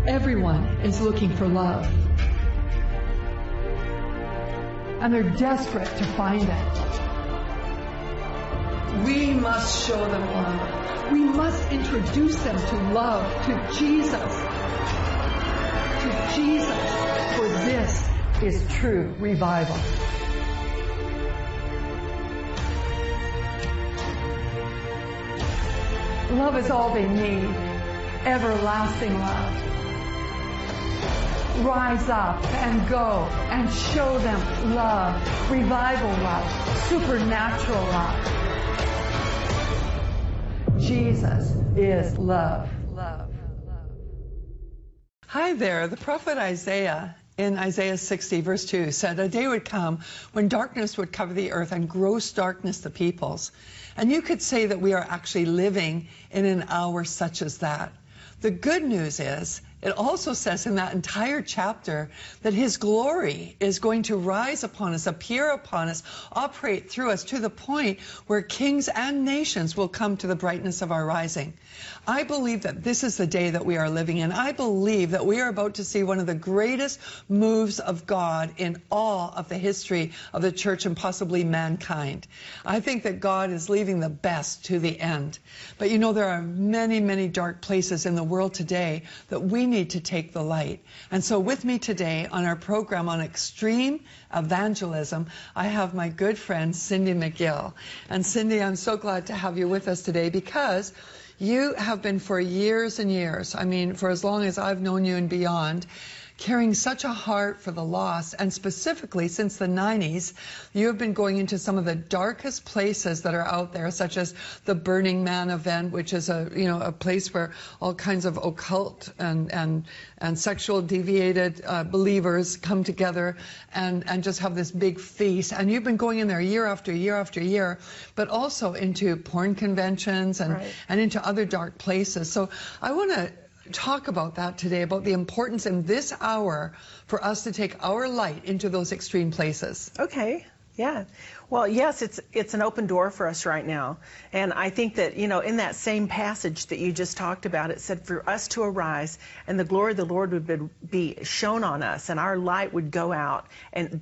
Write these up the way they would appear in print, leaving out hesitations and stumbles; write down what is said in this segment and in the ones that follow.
Everyone is looking for love. And they're desperate to find it. We must show them love. We must introduce them to love, to Jesus. To Jesus. For this is true revival. Love is all they need. Everlasting love. Rise up and go and show them love, revival love, supernatural love. Jesus is love. Hi there. The prophet Isaiah in Isaiah 60 verse 2 said, "A day would come when darkness would cover the earth and gross darkness the peoples." And you could say that we are actually living in an hour such as that. The good news is, it also says in that entire chapter that His glory is going to rise upon us, appear upon us, operate through us to the point where kings and nations will come to the brightness of our rising. I believe that this is the day that we are living in. I believe that we are about to see one of the greatest moves of God in all of the history of the church and possibly mankind. I think that God is leaving the best to the end. But you know, there are many, many dark places in the world today that we need to take the light. And so with me today on our program on extreme evangelism, I have my good friend Cindy McGill. And Cindy, I'm so glad to have you with us today because you have been for years and years, I mean, for as long as I've known you and beyond, carrying such a heart for the lost, and specifically since the 90s, you have been going into some of the darkest places that are out there, such as the Burning Man event, which is a place where all kinds of occult and sexual deviated believers come together and just have this big feast. And you've been going in there year after year after year, but also into porn conventions and into other dark places. So I want to talk about that today, about the importance in this hour for us to take our light into those extreme places. Okay, yeah. Well, yes, it's an open door for us right now. And I think that, you know, in that same passage that you just talked about, it said for us to arise and the glory of the Lord would be shown on us and our light would go out and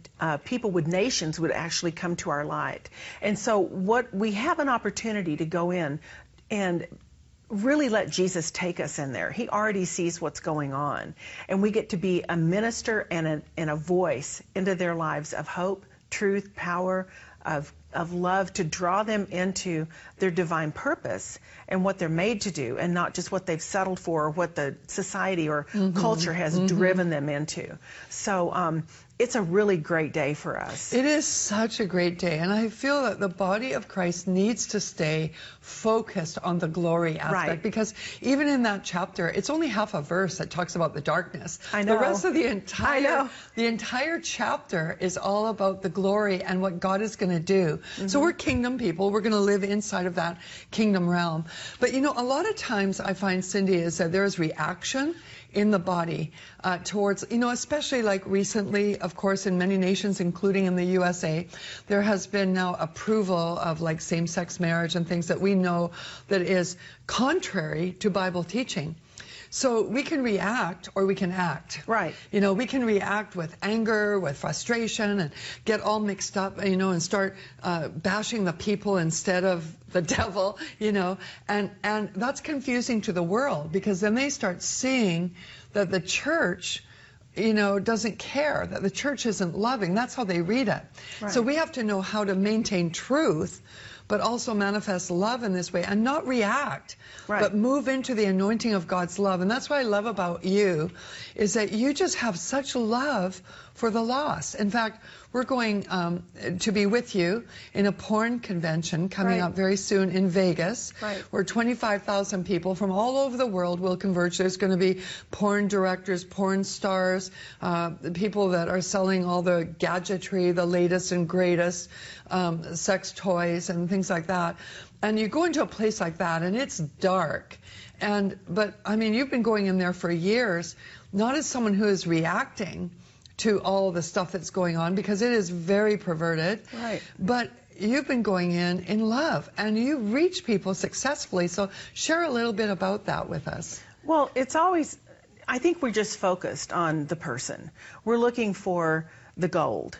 nations would actually come to our light. And so we have an opportunity to go in and really let Jesus take us in there. He already sees what's going on. And we get to be a minister and a voice into their lives of hope, truth, power, of love, to draw them into their divine purpose and what they're made to do, and not just what they've settled for or what the society or culture has driven them into. So it's a really great day for us. It is such a great day, and I feel that the body of Christ needs to stay focused on the glory aspect, because even in that chapter, it's only half a verse that talks about the darkness. I know. The rest of the entire chapter is all about the glory and what God is going to do. So we're kingdom people. We're going to live inside of that kingdom realm. But you know, a lot of times I find, Cindy, is that there is reaction in the body towards, you know, especially like recently, of course, in many nations, including in the USA, there has been now approval of like same-sex marriage and things that we know that is contrary to Bible teaching. So we can react or we can act. Right. You know, we can react with anger, with frustration, and get all mixed up, you know, and start bashing the people instead of the devil, you know, and that's confusing to the world, because then they start seeing that the church, you know, doesn't care, that the church isn't loving. That's how they read it. Right. So we have to know how to maintain truth, but also manifest love in this way and not react, but move into the anointing of God's love. And that's what I love about you, is that you just have such love for the lost. In fact, we're going to be with you in a porn convention coming up very soon in Vegas, where 25,000 people from all over the world will converge. There's going to be porn directors, porn stars, the people that are selling all the gadgetry, the latest and greatest sex toys and things like that. And you go into a place like that and it's dark. But I mean, you've been going in there for years, not as someone who is reacting to all the stuff that's going on, because it is very perverted. Right. But you've been going in love, and you reach people successfully. So share a little bit about that with us. Well, it's always, I think we're just focused on the person. We're looking for the gold.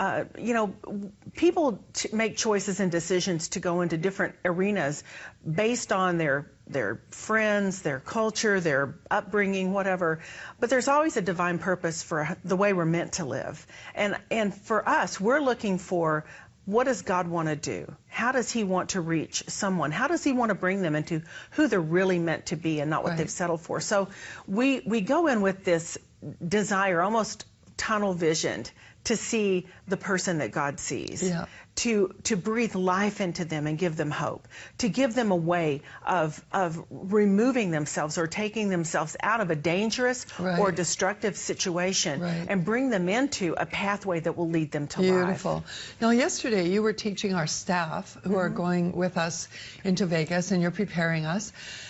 People make choices and decisions to go into different arenas based on their friends, their culture, their upbringing, whatever. But there's always a divine purpose for the way we're meant to live. And for us, we're looking for, what does God want to do? How does He want to reach someone? How does He want to bring them into who they're really meant to be and not what they've settled for? So we go in with this desire, almost tunnel visioned, to see the person that God sees, to breathe life into them and give them hope, to give them a way of removing themselves or taking themselves out of a dangerous or destructive situation and bring them into a pathway that will lead them to life. Beautiful. Now, yesterday you were teaching our staff who are going with us into Vegas, and you're preparing us.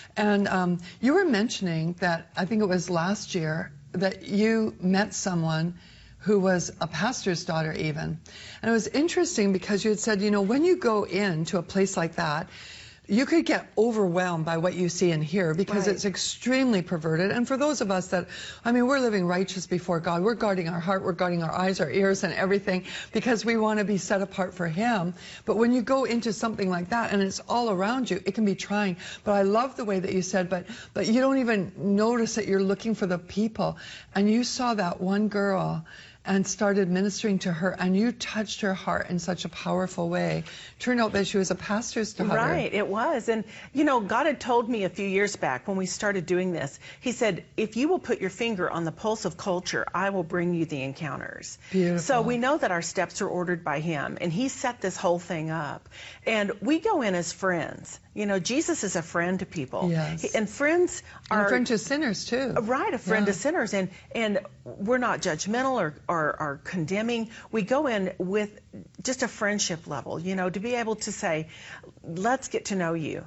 And you were mentioning that, I think it was last year, that you met someone who was a pastor's daughter even. And it was interesting because you had said, when you go into a place like that, you could get overwhelmed by what you see and hear because it's extremely perverted. And for those of us that, we're living righteous before God. We're guarding our heart, we're guarding our eyes, our ears, and everything because we want to be set apart for Him. But when you go into something like that and it's all around you, it can be trying. But I love the way that you said, but you don't even notice that you're looking for the people. And you saw that one girl and started ministering to her, and you touched her heart in such a powerful way. Turned out that she was a pastor's daughter. Right, it was. And, God had told me a few years back when we started doing this, He said, if you will put your finger on the pulse of culture, I will bring you the encounters. Beautiful. So we know that our steps are ordered by Him, and He set this whole thing up. And we go in as friends. Jesus is a friend to people. Yes. And friends are... a friend to sinners, too. Right, a friend to sinners. And we're not judgmental or condemning. We go in with just a friendship level, to be able to say, let's get to know you.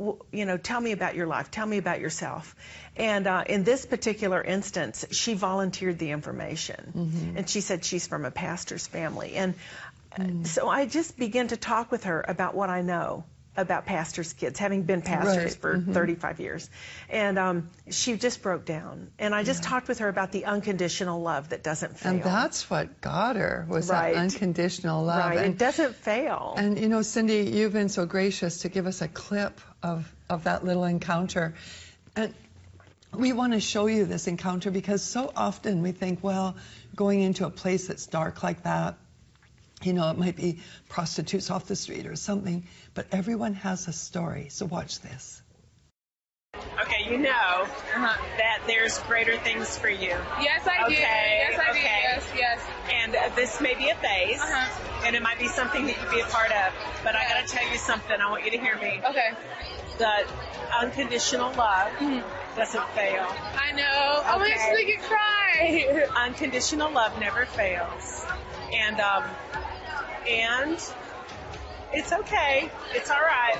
Tell me about your life. Tell me about yourself. And in this particular instance, she volunteered the information. And she said she's from a pastor's family. And so I just began to talk with her about what I know about pastors' kids, having been pastors for 35 years. And she just broke down. And I just talked with her about the unconditional love that doesn't fail. And that's what got her, was that unconditional love. Right, and it doesn't fail. And Cindy, you've been so gracious to give us a clip of that little encounter. And we want to show you this encounter because so often we think, well, going into a place that's dark like that, it might be prostitutes off the street or something, but everyone has a story. So watch this. Okay, that there's greater things for you. Yes, I do. Yes, I do. Yes. And this may be a phase, and it might be something that you'd be a part of, but I got to tell you something. I want you to hear me. Okay. The unconditional love doesn't fail. I know. I'm actually going to cry. Unconditional love never fails. And it's okay. It's all right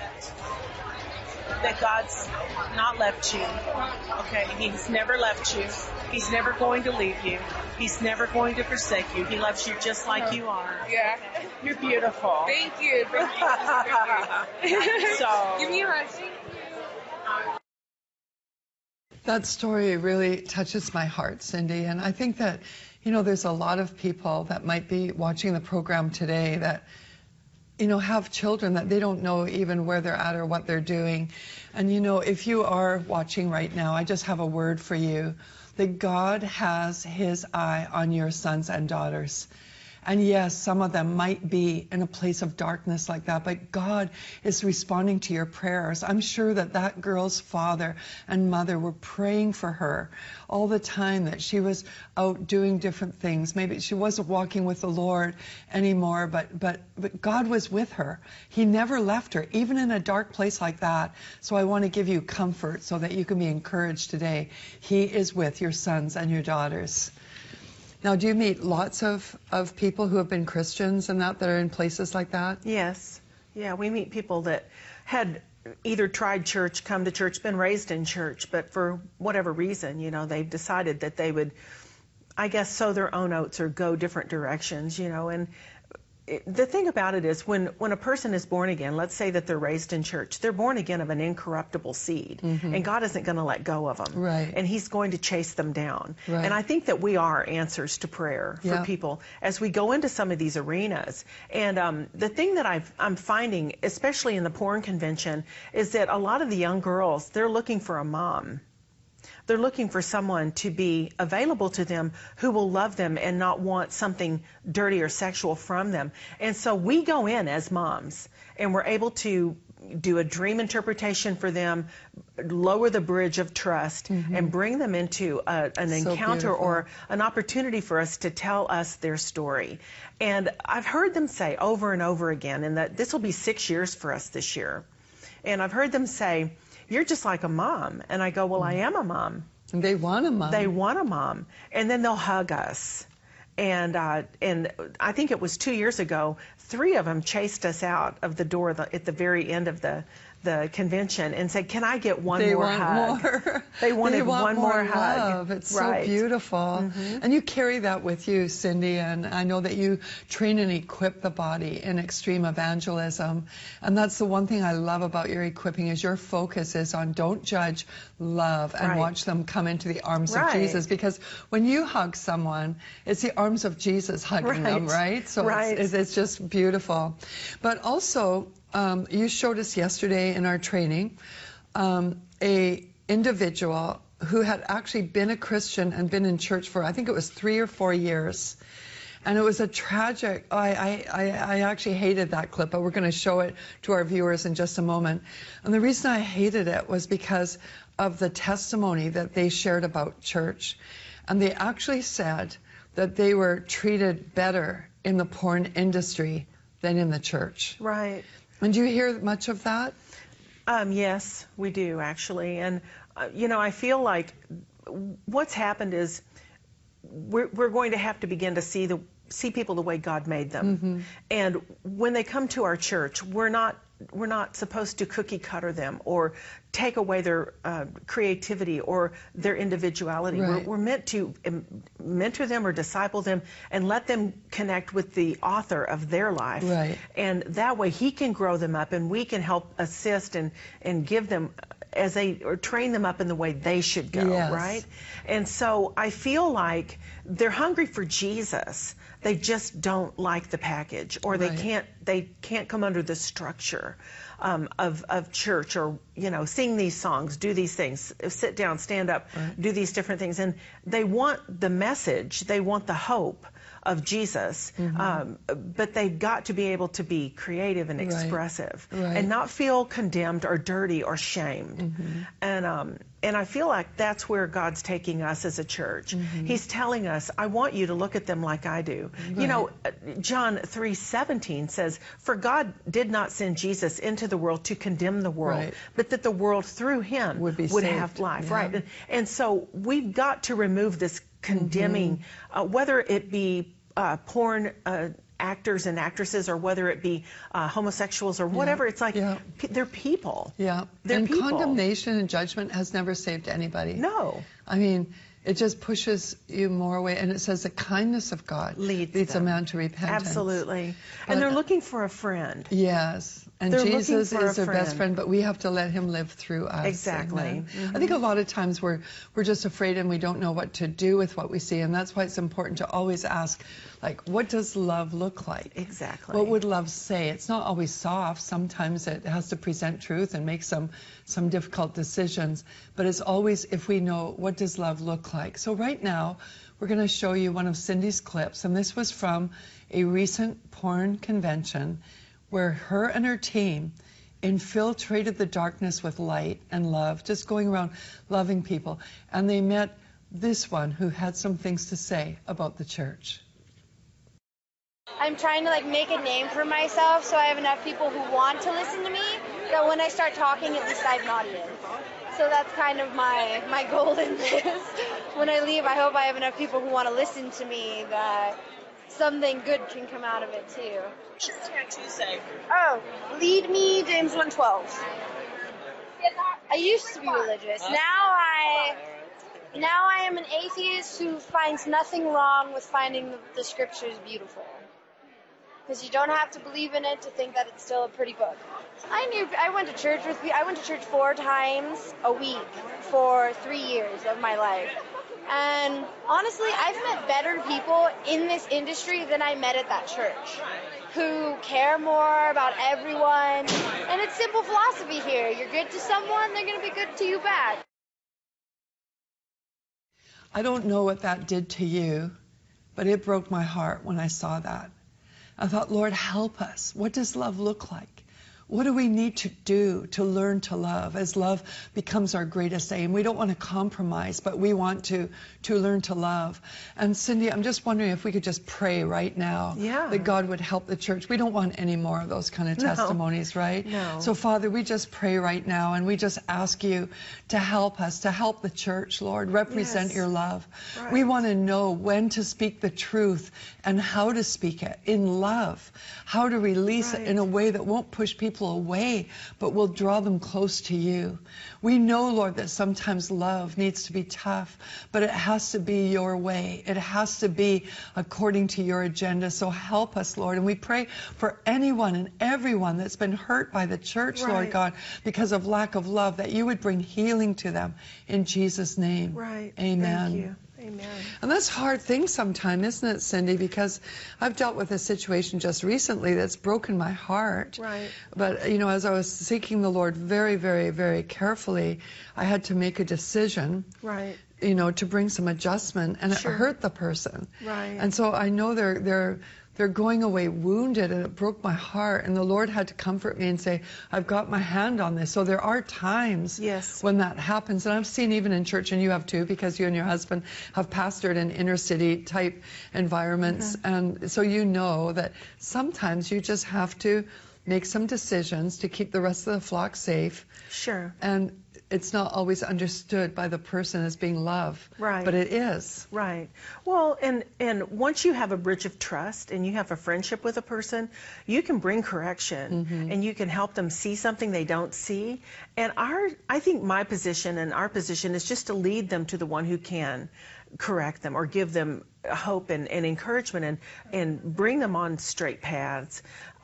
that God's not left you. Okay? He's never left you. He's never going to leave you. He's never going to forsake you. He loves you just like you are. Yeah. You're beautiful. Thank you. Thank you. So, give me a hug. Thank you. That story really touches my heart, Cindy. And I think that, there's a lot of people that might be watching the program today that, have children that they don't know even where they're at or what they're doing. And, if you are watching right now, I just have a word for you, that God has His eye on your sons and daughters. And yes, some of them might be in a place of darkness like that, but God is responding to your prayers. I'm sure that girl's father and mother were praying for her all the time, that she was out doing different things. Maybe she wasn't walking with the Lord anymore, but God was with her. He never left her, even in a dark place like that. So I want to give you comfort so that you can be encouraged today. He is with your sons and your daughters. Now, do you meet lots of people who have been Christians and that are in places like that? Yes. Yeah, we meet people that had either tried church, come to church, been raised in church, but for whatever reason, they've decided that they would, I guess, sow their own oats or go different directions, and the thing about it is when a person is born again, let's say that they're raised in church, they're born again of an incorruptible seed, and God isn't going to let go of them, Right. and He's going to chase them down. Right. And I think that we are answers to prayer for Yeah. people as we go into some of these arenas. And the thing that I'm finding, especially in the porn convention, is that a lot of the young girls, they're looking for a mom. They're looking for someone to be available to them who will love them and not want something dirty or sexual from them. And so we go in as moms, and we're able to do a dream interpretation for them, lower the bridge of trust, and bring them into an So encounter beautiful. or an opportunity for us to tell us their story. And I've heard them say over and over again, and that this will be 6 years for us this year, and I've heard them say, "You're just like a mom." And I go, "Well, I am a mom." And they want a mom. They want a mom. And then they'll hug us. And I think it was 2 years ago, 3 of them chased us out of the door at the very end of the convention and said, "Can I get one They more want hug?" more. They wanted want one more hug. love. It's Right. so beautiful. And you carry that with you, Cindy, and I know that you train and equip the body in extreme evangelism. And that's the one thing I love about your equipping is your focus is on don't judge, love, and Right. watch them come into the arms Right. of Jesus. Because when you hug someone, it's the arms of Jesus hugging them, Right. right? So Right. it's just beautiful. But also, you showed us yesterday in our training a individual who had actually been a Christian and been in church for, I think it was 3 or 4 years. And it was a tragic, I actually hated that clip, but we're going to show it to our viewers in just a moment. And the reason I hated it was because of the testimony that they shared about church. And they actually said that they were treated better in the porn industry than in the church. Right. And do you hear much of that? Yes, we do, actually. And, I feel like what's happened is we're going to have to begin to see people the way God made them. And when they come to our church, we're not supposed to cookie cutter them or take away their creativity or their individuality. Right. We're meant to mentor them or disciple them and let them connect with the author of their life. Right. And that way He can grow them up and we can help assist and give them or train them up in the way they should go, Yes. right? And so I feel like they're hungry for Jesus. They just don't like the package, or Right. they can't come under the structure of church, or sing these songs, do these things, sit down, stand up, Right. do these different things, and they want the message, they want the hope of Jesus, but they've got to be able to be creative and Right. expressive, Right. and not feel condemned or dirty or shamed. And I feel like that's where God's taking us as a church. He's telling us, I want you to look at them like I do. John 3:17 says, "For God did not send Jesus into the world to condemn the world, Right. but that the world through Him Would be have saved. life." Yeah. Right. And so we've got to remove this condemning, whether it be porn actors and actresses, or whether it be homosexuals or whatever. It's like Yeah. they're people. Yeah. They're And people. condemnation and judgment has never saved anybody. No. I mean, it just pushes you more away. And it says the kindness of God Leads a them. man to repentance. Absolutely. But- And they're looking for a friend. Yes. And They're looking Jesus for is a their best friend. friend, but we have to let Him live through us. Exactly. Amen. I think a lot of times we're just afraid and we don't know what to do with what we see. And that's why it's important to always ask, like, what does love look like? Exactly. What would love say? It's not always soft. Sometimes it has to present truth and make some difficult decisions. But it's always if we know, what does love look like? So right now, we're going to show you one of Cindy's clips. And this was from a recent porn convention where her and her team infiltrated the darkness with light and love, just going around loving people. And they met this one who had some things to say about the church. I'm trying to make a name for myself so I have enough people who want to listen to me, that when I start talking, at least I have an audience. So that's kind of my goal in this. When I leave, I hope I have enough people who want to listen to me, that something good can come out of it too. What does tattoo say? Oh, lead me, James 1:12. I used to be religious. Now I am an atheist who finds nothing wrong with finding the scriptures beautiful. because you don't have to believe in it to think that it's still a pretty book. I went to church 4 times a week for 3 years of my life. And honestly, I've met better people in this industry than I met at that church, who care more about everyone. And it's simple philosophy here. You're good to someone, they're going to be good to you back. I don't know what that did to you, but it broke my heart when I saw that. I thought, Lord, help us. What does love look like? What do we need to do to learn to love as love becomes our greatest aim? We don't want to compromise, but we want to learn to love. And Cindy, I'm just wondering if we could just pray right now that God would help the church. We don't want any more of those kind of testimonies, right? No. So Father, we just pray right now, and we just ask you to help us, to help the church, Lord, represent your love. Right. We want to know when to speak the truth and how to speak it in love, how to release it in a way that won't push people away, but will draw them close to you. We know, Lord, that sometimes love needs to be tough, but it has to be your way. It has to be according to your agenda. So help us, Lord. And we pray for anyone and everyone that's been hurt by the church, Lord God, because of lack of love, that you would bring healing to them in Jesus' name. Right. Amen. Thank you. Amen. And that's a hard thing sometimes, isn't it, Cindy? Because I've dealt with a situation just recently that's broken my heart. Right. But, you know, as I was seeking the Lord very, very, very carefully, I had to make a decision. Right. You know, to bring some adjustment, and it hurt the person. Right. And so I know they're going away wounded, and it broke my heart. And the Lord had to comfort me and say, I've got my hand on this. So there are times when that happens. And I've seen even in church, and you have too, because you and your husband have pastored in inner city type environments. And so you know that sometimes you just have to make some decisions to keep the rest of the flock safe. Sure. And it's not always understood by the person as being love. Right. But it is. Right. Well, and once you have a bridge of trust and you have a friendship with a person, you can bring correction and you can help them see something they don't see. And I think my position and our position is just to lead them to the one who can correct them or give them hope and encouragement and bring them on straight paths.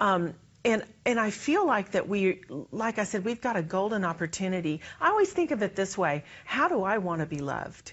And I feel like that like I said, we've got a golden opportunity. I always think of it this way: how do I want to be loved?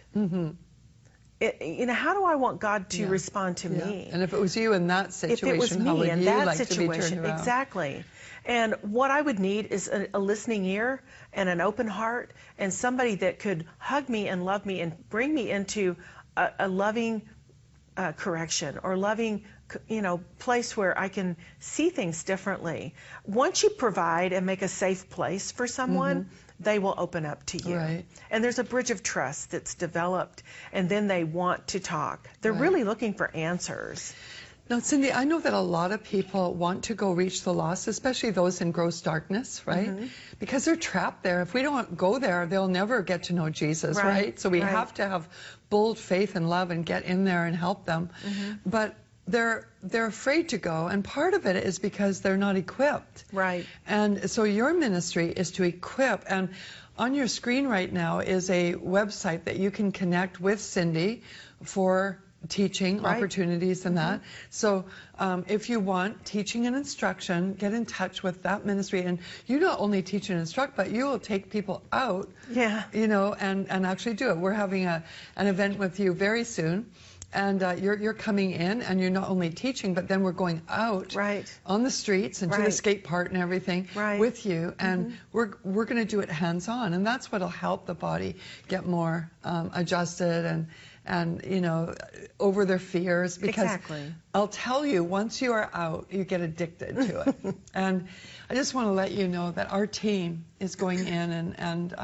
You know, how do I want God to respond to me? And if it was you in that situation, if it was how me would in you that like situation, to be turned around? exactly. And what I would need is a listening ear and an open heart, and somebody that could hug me and love me and bring me into a loving correction or loving, you know, place where I can see things differently. Once you provide and make a safe place for someone, they will open up to you. Right. And there's a bridge of trust that's developed, and then they want to talk. They're really looking for answers. Now, Cindy, I know that a lot of people want to go reach the lost, especially those in gross darkness, right? Because they're trapped there. If we don't go there, they'll never get to know Jesus, right? So we have to have bold faith and love and get in there and help them. But they're afraid to go, and part of it is because they're not equipped. Right. And so your ministry is to equip. And on your screen right now is a website that you can connect with Cindy for teaching opportunities and that. So if you want teaching and instruction, get in touch with that ministry. And you not only teach and instruct, but you will take people out, you know, and actually do it. We're having an event with you very soon. And you're coming in, and you're not only teaching, but then we're going out on the streets and to the skate park and everything with you. And we're going to do it hands-on. And that's what will help the body get more adjusted and you know, over their fears. Because I'll tell you, once you are out, you get addicted to it. And I just want to let you know that our team is going in, and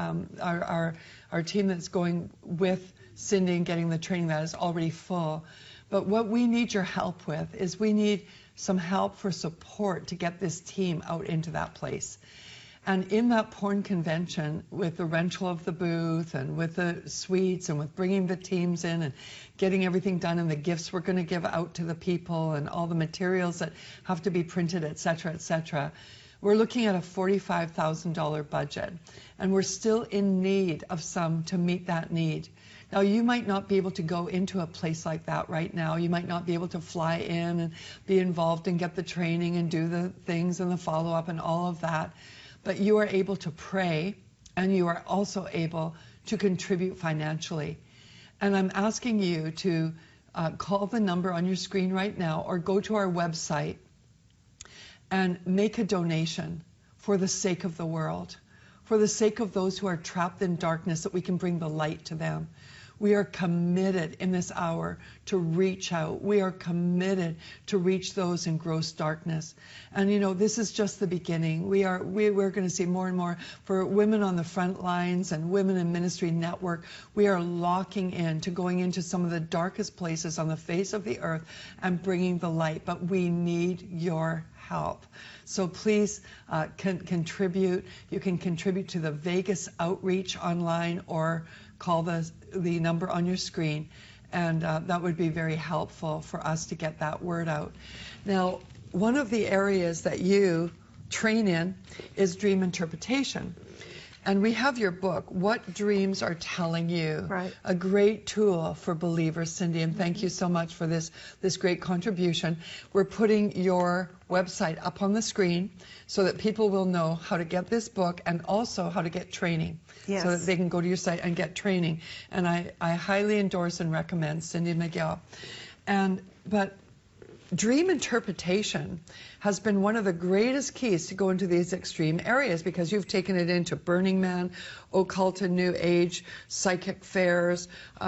our team that's going with Cindy and getting the training, that is already full. But what we need your help with is we need some help for support to get this team out into that place. And in that porn convention, with the rental of the booth and with the suites and with bringing the teams in and getting everything done and the gifts we're going to give out to the people and all the materials that have to be printed, et cetera, we're looking at a $45,000 budget. And we're still in need of some to meet that need. Now, you might not be able to go into a place like that right now. You might not be able to fly in and be involved and get the training and do the things and the follow-up and all of that. But you are able to pray, and you are also able to contribute financially. And I'm asking you to call the number on your screen right now, or go to our website and make a donation for the sake of the world, for the sake of those who are trapped in darkness, that we can bring the light to them. We are committed in this hour to reach out. We are committed to reach those in gross darkness. And you know, this is just the beginning. We're going to see more and more for women on the front lines and Women in Ministry Network. We are locking in to going into some of the darkest places on the face of the earth and bringing the light. But we need your help. So please contribute. You can contribute to the Vegas outreach online, or call the number on your screen, and that would be very helpful for us to get that word out. Now, one of the areas that you train in is dream interpretation. And we have your book, What Dreams Are Telling You. Right. A great tool for believers, Cindy, and thank you so much for this great contribution. We're putting your website up on the screen so that people will know how to get this book and also how to get training. Yes. So that they can go to your site and get training. And I highly endorse and recommend Cindy Miguel. But dream interpretation has been one of the greatest keys to go into these extreme areas, because you've taken it into Burning Man, occult and New Age, psychic fairs,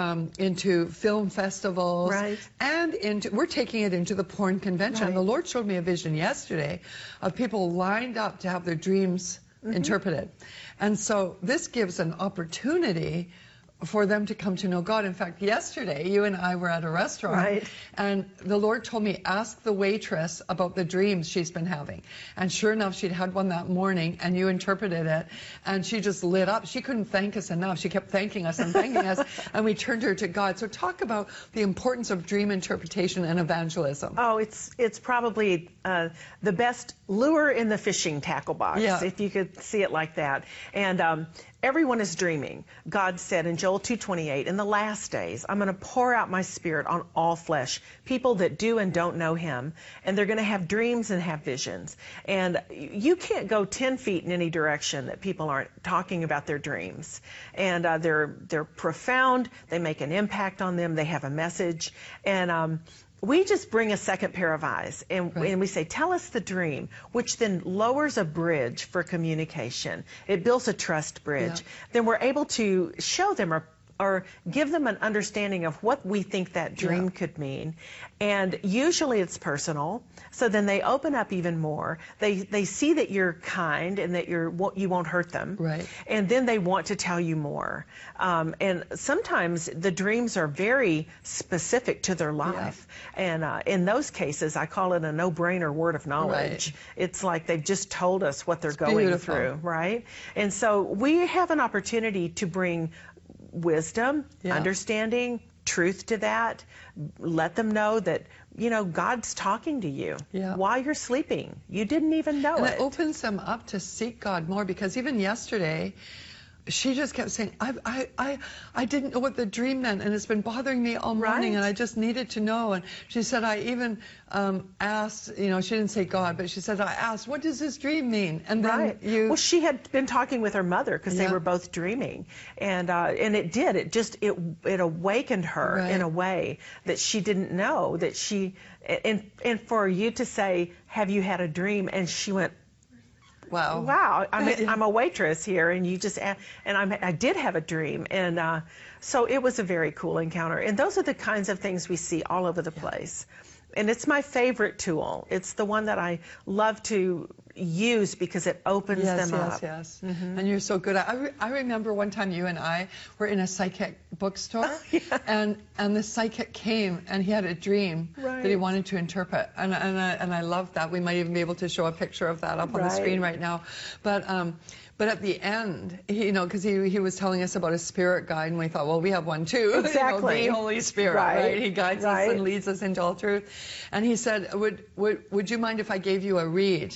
into film festivals, right, and we're taking it into the porn convention. Right. The Lord showed me a vision yesterday of people lined up to have their dreams interpreted. And so this gives an opportunity for them to come to know God. In fact, yesterday, you and I were at a restaurant, right, and the Lord told me, ask the waitress about the dreams she's been having. And sure enough, she'd had one that morning, and you interpreted it, and she just lit up. She couldn't thank us enough. She kept thanking us and thanking us, and we turned her to God. So talk about the importance of dream interpretation and evangelism. Oh, it's probably the best lure in the fishing tackle box, if you could see it like that. And everyone is dreaming. God said in Joel 2:28, in the last days, I'm going to pour out my Spirit on all flesh, people that do and don't know Him, and they're going to have dreams and have visions. And you can't go 10 feet in any direction that people aren't talking about their dreams. And they're profound. They make an impact on them. They have a message. And we just bring a second pair of eyes, and we say, tell us the dream, which then lowers a bridge for communication. It builds a trust bridge. Yeah. Then we're able to show them or give them an understanding of what we think that dream could mean. And usually it's personal, so then they open up even more. They see that you're kind and that you won't hurt them. Right. And then they want to tell you more. And sometimes the dreams are very specific to their life. Yeah. And in those cases, I call it a no-brainer word of knowledge. Right. It's like they've just told us what they're going through, right? And so we have an opportunity to bring wisdom, understanding, truth to that. Let them know that, God's talking to you while you're sleeping. You didn't even know it. And it opens them up to seek God more, because even yesterday, she just kept saying, I didn't know what the dream meant, and it's been bothering me all morning, and I just needed to know. And she said, I even asked, she didn't say God, but she said, I asked, what does this dream mean? And then well, she had been talking with her mother, because they were both dreaming, and it did. It awakened her in a way that she didn't know, that she, and for you to say, have you had a dream? And she went, wow, I'm a waitress here, and you just, and I did have a dream. And so it was a very cool encounter. And those are the kinds of things we see all over the place. And it's my favorite tool. It's the one that I love to use because it opens them up. Yes. Mm-hmm. And you're so good. I remember one time you and I were in a psychic bookstore, and the psychic came, and he had a dream that he wanted to interpret, and I loved that. We might even be able to show a picture of that up on the screen right now. But at the end, because he was telling us about a spirit guide, and we thought, well, we have one too. Exactly. The Holy Spirit, right? He guides us and leads us into all truth. And he said, would you mind if I gave you a read?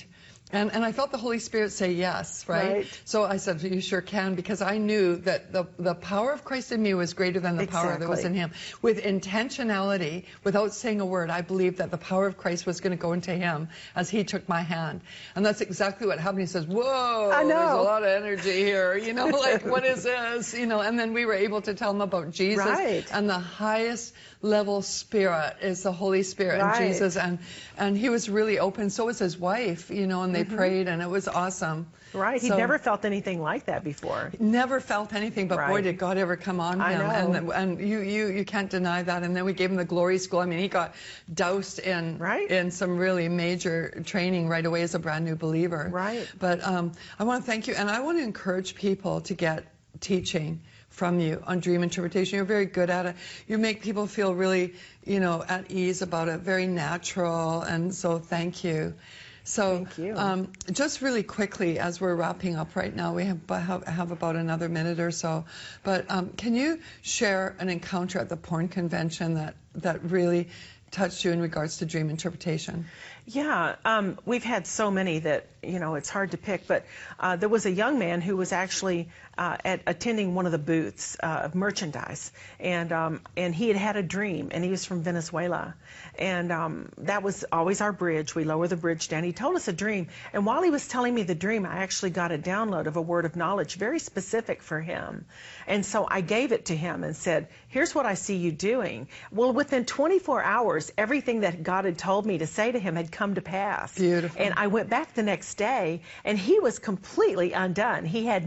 And I felt the Holy Spirit say yes, right? Right. So I said, you sure can, because I knew that the power of Christ in me was greater than the power that was in him. With intentionality, without saying a word, I believed that the power of Christ was going to go into him as he took my hand. And that's exactly what happened. He says, whoa, I know. there's a lot of energy here. You know, like, what is this? You know, and then we were able to tell him about Jesus. Right. And the highest level spirit is the Holy Spirit Right. and Jesus. And he was really open. So was his wife, you know, and they prayed, and it was awesome. Right. He'd never felt anything like that before. Never felt anything, but boy, Right. did God ever come on I him. know. And you can't deny that. And then we gave him the glory school. I mean, he got doused in Right. in some really major training right away as a brand new believer. Right. But I want to thank you, and I want to encourage people to get teaching from you on dream interpretation. You're very good at it. You make people feel really, you know, at ease about it, very natural, and so thank you. So, Thank you. just really quickly, as we're wrapping up right now, we have about another minute or so. But can you share an encounter at the porn convention that really touched you in regards to dream interpretation? Yeah, we've had so many that, you know, it's hard to pick, but there was a young man who was actually attending one of the booths of merchandise, and he had a dream, and he was from Venezuela, and that was always our bridge. We lower the bridge down. He told us a dream, and while he was telling me the dream, I actually got a download of a word of knowledge, very specific for him, and so I gave it to him and said, here's what I see you doing. Well, within 24 hours, everything that God had told me to say to him had come to pass. Beautiful. And I went back the next day, and he was completely undone.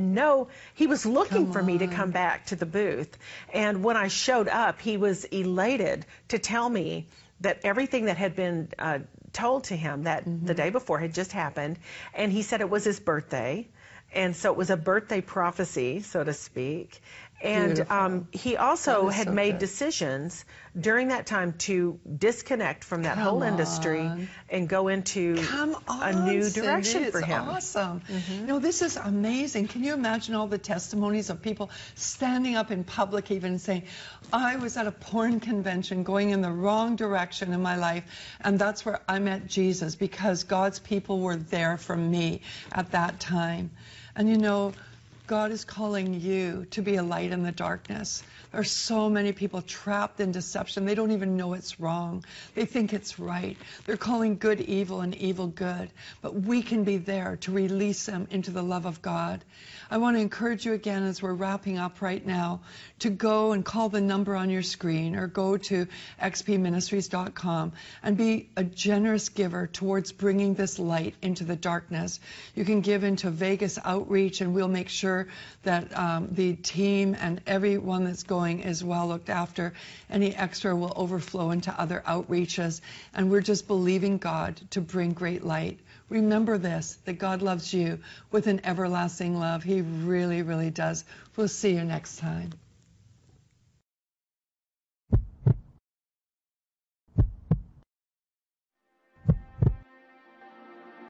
He was looking for me to come back to the booth. And when I showed up, he was elated to tell me that everything that had been told to him that the day before had just happened. And he said it was his birthday. And so it was a birthday prophecy, so to speak. And he also had so made good. decisions during that time to disconnect from that whole industry and go into a new direction Cindy, for him. It's awesome. You know, this is amazing. Can you imagine all the testimonies of people standing up in public even saying, I was at a porn convention going in the wrong direction in my life, and that's where I met Jesus because God's people were there for me at that time. And you know, God is calling you to be a light in the darkness. There are so many people trapped in deception. They don't even know it's wrong. They think it's right. They're calling good evil and evil good. But we can be there to release them into the love of God. I want to encourage you again as we're wrapping up right now to go and call the number on your screen or go to xpministries.com and be a generous giver towards bringing this light into the darkness. You can give into Vegas Outreach, and we'll make sure that the team and everyone that's going is well looked after. Any extra will overflow into other outreaches, and we're just believing God to bring great light. Remember this, that God loves you with an everlasting love. He really, really does. We'll see you next time.